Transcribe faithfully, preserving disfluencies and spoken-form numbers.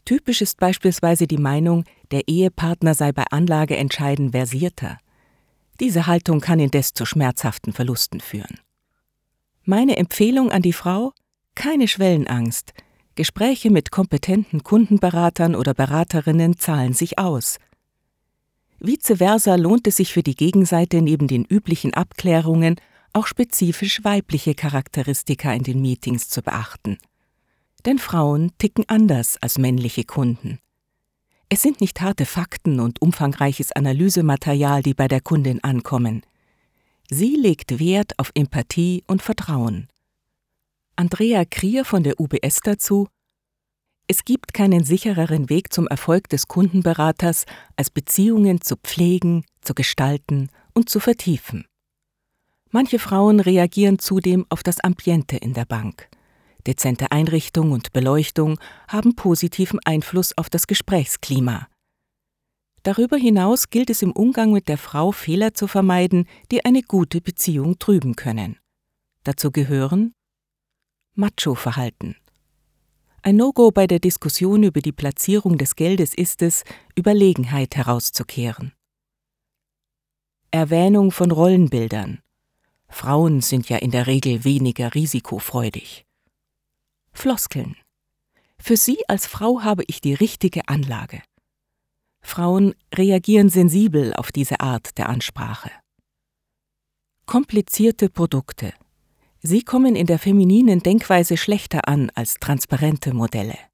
Typisch ist beispielsweise die Meinung, der Ehepartner sei bei Anlageentscheiden versierter. Diese Haltung kann indes zu schmerzhaften Verlusten führen. Meine Empfehlung an die Frau: keine Schwellenangst. Gespräche mit kompetenten Kundenberatern oder Beraterinnen zahlen sich aus. Vice versa lohnt es sich für die Gegenseite neben den üblichen Abklärungen auch spezifisch weibliche Charakteristika in den Meetings zu beachten. Denn Frauen ticken anders als männliche Kunden. Es sind nicht harte Fakten und umfangreiches Analysematerial, die bei der Kundin ankommen. Sie legt Wert auf Empathie und Vertrauen. Andrea Krier von der U B S dazu: Es gibt keinen sichereren Weg zum Erfolg des Kundenberaters, als Beziehungen zu pflegen, zu gestalten und zu vertiefen. Manche Frauen reagieren zudem auf das Ambiente in der Bank. Dezente Einrichtung und Beleuchtung haben positiven Einfluss auf das Gesprächsklima. Darüber hinaus gilt es im Umgang mit der Frau, Fehler zu vermeiden, die eine gute Beziehung trüben können. Dazu gehören Macho-Verhalten. Ein No-Go bei der Diskussion über die Platzierung des Geldes ist es, Überlegenheit herauszukehren. Erwähnung von Rollenbildern. Frauen sind ja in der Regel weniger risikofreudig. Floskeln. Für Sie als Frau habe ich die richtige Anlage. Frauen reagieren sensibel auf diese Art der Ansprache. Komplizierte Produkte. Sie kommen in der femininen Denkweise schlechter an als transparente Modelle.